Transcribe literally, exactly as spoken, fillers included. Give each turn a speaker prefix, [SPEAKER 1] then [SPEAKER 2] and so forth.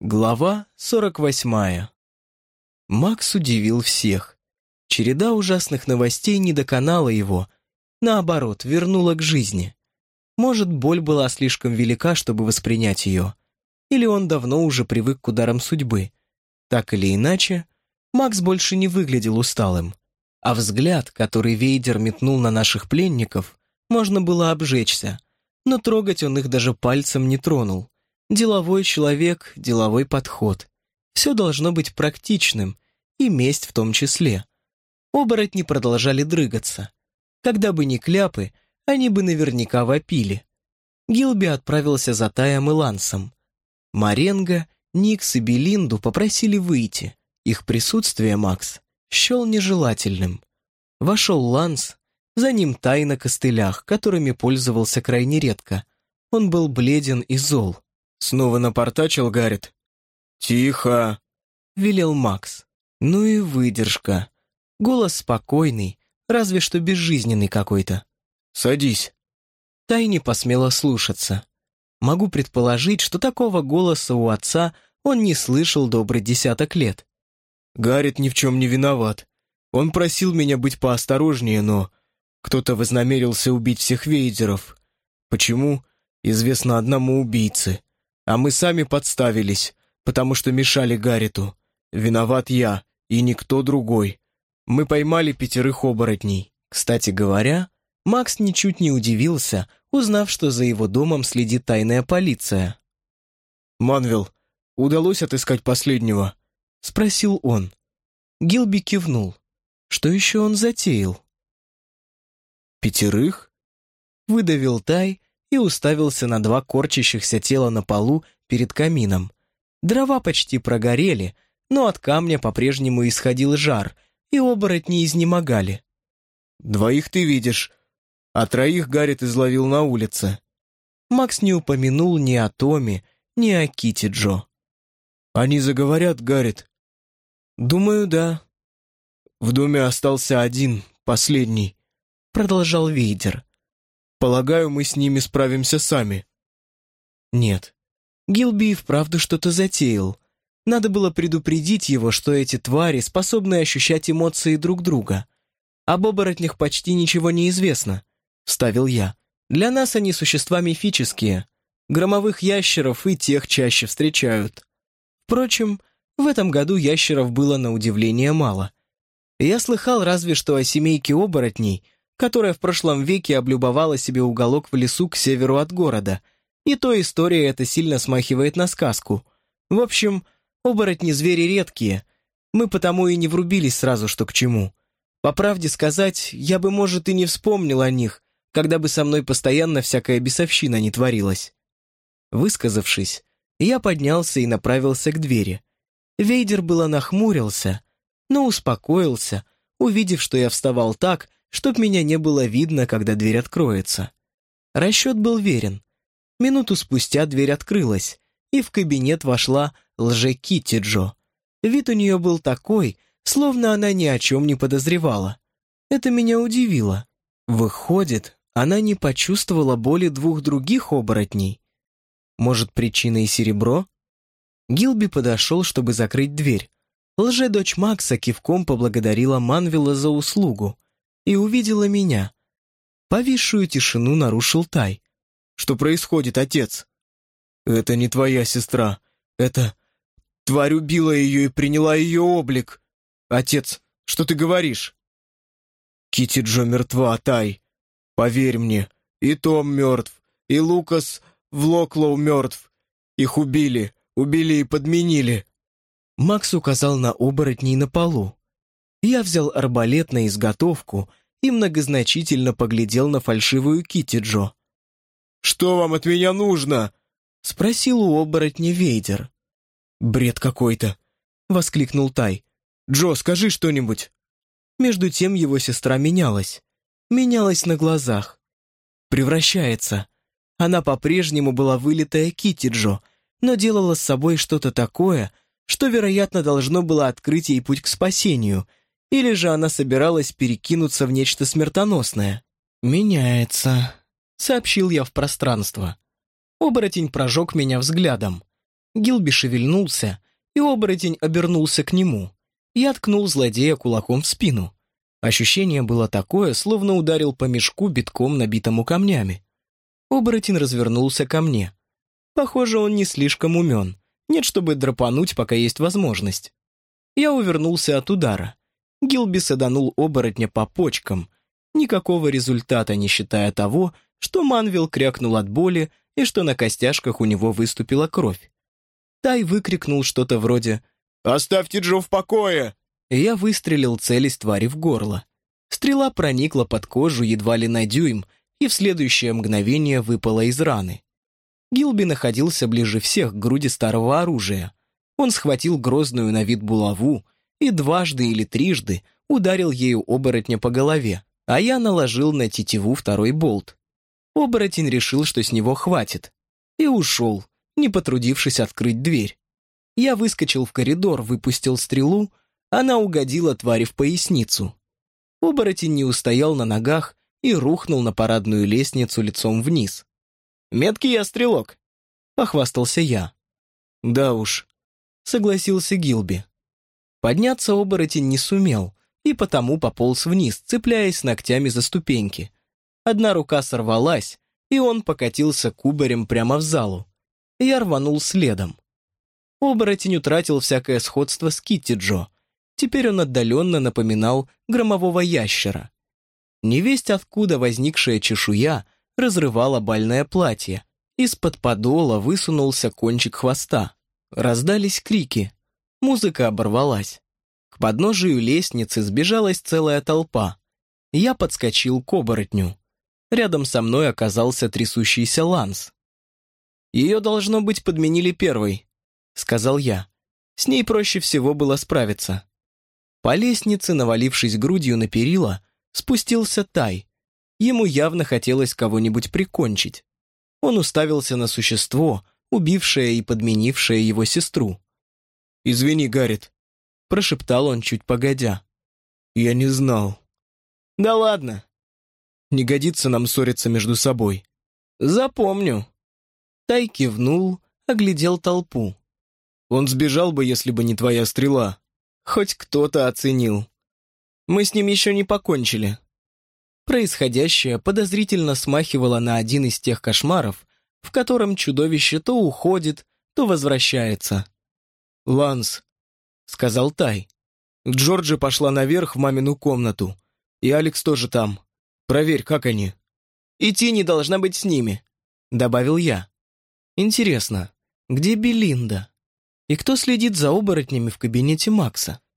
[SPEAKER 1] Глава сорок восьмая. Макс удивил всех. Череда ужасных новостей не доконала его, наоборот, вернула к жизни. Может, боль была слишком велика, чтобы воспринять ее, или он давно уже привык к ударам судьбы. Так или иначе, Макс больше не выглядел усталым, а взгляд, который Вейдер метнул на наших пленников, можно было обжечься, но трогать он их даже пальцем не тронул. Деловой человек, деловой подход. Все должно быть практичным, и месть в том числе. Оборотни продолжали дрыгаться. Когда бы не кляпы, они бы наверняка вопили. Гилби отправился за Таем и Лансом. Маренго, Никс и Белинду попросили выйти. Их присутствие Макс счел нежелательным. Вошел Ланс, за ним Тай на костылях, которыми пользовался крайне редко. Он был бледен и зол.
[SPEAKER 2] «Снова напортачил, Гаррет?» «Тихо!»
[SPEAKER 1] — велел Макс. Ну и выдержка. Голос спокойный, разве что безжизненный какой-то.
[SPEAKER 2] «Садись».
[SPEAKER 1] Тай не посмела слушаться. Могу предположить, что такого голоса у отца он не слышал добрый десяток лет.
[SPEAKER 2] «Гаррет ни в чем не виноват. Он просил меня быть поосторожнее, но кто-то вознамерился убить всех Вейдеров. Почему? Известно одному убийце. А мы сами подставились, потому что мешали Гаррету. Виноват я, и никто другой. Мы поймали пятерых оборотней».
[SPEAKER 1] Кстати говоря, Макс ничуть не удивился, узнав, что за его домом следит тайная полиция.
[SPEAKER 2] «Манвел, удалось отыскать последнего?»
[SPEAKER 1] — спросил он. Гилби кивнул. Что еще он затеял?
[SPEAKER 2] «Пятерых?»
[SPEAKER 1] — выдавил Тай и уставился на два корчащихся тела на полу перед камином. Дрова почти прогорели, но от камня по-прежнему исходил жар, и оборотни изнемогали.
[SPEAKER 2] «Двоих ты видишь, а троих Гаррет изловил на улице».
[SPEAKER 1] Макс не упомянул ни о Томе, ни о Кити Джо.
[SPEAKER 2] «Они заговорят, Гаррет?»
[SPEAKER 1] «Думаю, да».
[SPEAKER 2] «В доме остался один, последний»,
[SPEAKER 1] — продолжал Вейдер.
[SPEAKER 2] «Полагаю, мы с ними справимся сами».
[SPEAKER 1] «Нет. Гилби и вправду что-то затеял. Надо было предупредить его, что эти твари способны ощущать эмоции друг друга. Об оборотнях почти ничего не известно», — вставил я. «Для нас они существа мифические. Громовых ящеров и тех чаще встречают. Впрочем, в этом году ящеров было на удивление мало. Я слыхал разве что о семейке оборотней, которая в прошлом веке облюбовала себе уголок в лесу к северу от города, и то история эта сильно смахивает на сказку. В общем, оборотни-звери редкие, мы потому и не врубились сразу, что к чему. По правде сказать, я бы, может, и не вспомнил о них, когда бы со мной постоянно всякая бесовщина не творилась». Высказавшись, я поднялся и направился к двери. Вейдер было нахмурился, но успокоился, увидев, что я вставал так, чтоб меня не было видно, когда дверь откроется. Расчет был верен. Минуту спустя дверь открылась, и в кабинет вошла лже-Кити Джо. Вид у нее был такой, словно она ни о чем не подозревала. Это меня удивило. Выходит, она не почувствовала боли двух других оборотней. Может, причиной серебро? Гилби подошел, чтобы закрыть дверь. Лже-дочь Макса кивком поблагодарила Манвела за услугу и увидела меня. Повисшую тишину нарушил Тай.
[SPEAKER 2] «Что происходит, отец?» «Это не твоя сестра. Это... Тварь убила ее и приняла ее облик. Отец, что ты говоришь?» «Кити Джо мертва, Тай. Поверь мне, и Том мертв, и Лукас Влоклоу мертв. Их убили, убили и подменили».
[SPEAKER 1] Макс указал на оборотней на полу. Я взял арбалет на изготовку и многозначительно поглядел на фальшивую Кити Джо.
[SPEAKER 2] «Что вам от меня нужно?»
[SPEAKER 1] — спросил у оборотня Вейдер.
[SPEAKER 2] «Бред какой-то!» — воскликнул Тай. «Джо, скажи что-нибудь!»
[SPEAKER 1] Между тем его сестра менялась. Менялась на глазах. Превращается. Она по-прежнему была вылитая Кити Джо, но делала с собой что-то такое, что, вероятно, должно было открыть ей путь к спасению, или же она собиралась перекинуться в нечто смертоносное. «Меняется», — сообщил я в пространство. Оборотень прожег меня взглядом. Гилби шевельнулся, и оборотень обернулся к нему. Я ткнул злодея кулаком в спину. Ощущение было такое, словно ударил по мешку, битком набитому камнями. Оборотень развернулся ко мне. Похоже, он не слишком умен. Нет, чтобы драпануть, пока есть возможность. Я увернулся от удара. Гилби саданул оборотня по почкам. Никакого результата, не считая того, что Манвел крякнул от боли и что на костяшках у него выступила кровь. Тай выкрикнул что-то вроде «Оставьте Джо в покое!» И я выстрелил, целясь твари в горло. Стрела проникла под кожу едва ли на дюйм и в следующее мгновение выпала из раны. Гилби находился ближе всех к груди старого оружия. Он схватил грозную на вид булаву и дважды или трижды ударил ею оборотня по голове, а я наложил на тетиву второй болт. Оборотень решил, что с него хватит, и ушел, не потрудившись открыть дверь. Я выскочил в коридор, выпустил стрелу, она угодила твари в поясницу. Оборотень не устоял на ногах и рухнул на парадную лестницу лицом вниз. «Меткий я стрелок», — похвастался я. «Да уж», — согласился Гилби. Подняться оборотень не сумел, и потому пополз вниз, цепляясь ногтями за ступеньки. Одна рука сорвалась, и он покатился кубарем прямо в залу. Я рванул следом. Оборотень утратил всякое сходство с Китти Джо. Теперь он отдаленно напоминал громового ящера. Невесть откуда возникшая чешуя разрывала бальное платье. Из-под подола высунулся кончик хвоста. Раздались крики. Музыка оборвалась. К подножию лестницы сбежалась целая толпа. Я подскочил к оборотню. Рядом со мной оказался трясущийся Ланс. «Ее, должно быть, подменили первой», — сказал я. С ней проще всего было справиться. По лестнице, навалившись грудью на перила, спустился Тай. Ему явно хотелось кого-нибудь прикончить. Он уставился на существо, убившее и подменившее его сестру.
[SPEAKER 2] «Извини, Гаррет», — прошептал он чуть погодя. «Я не знал».
[SPEAKER 1] «Да ладно».
[SPEAKER 2] «Не годится нам ссориться между собой».
[SPEAKER 1] «Запомню». Тай кивнул, оглядел толпу.
[SPEAKER 2] «Он сбежал бы, если бы не твоя стрела».
[SPEAKER 1] Хоть кто-то оценил. Мы с ним еще не покончили. Происходящее подозрительно смахивало на один из тех кошмаров, в котором чудовище то уходит, то возвращается.
[SPEAKER 2] «Ланс», — сказал Тай. «Джорджи пошла наверх в мамину комнату. И Алекс тоже там. Проверь, как они».
[SPEAKER 1] «И Тини должна быть с ними», — добавил я. «Интересно, где Белинда? И кто следит за оборотнями в кабинете Макса?»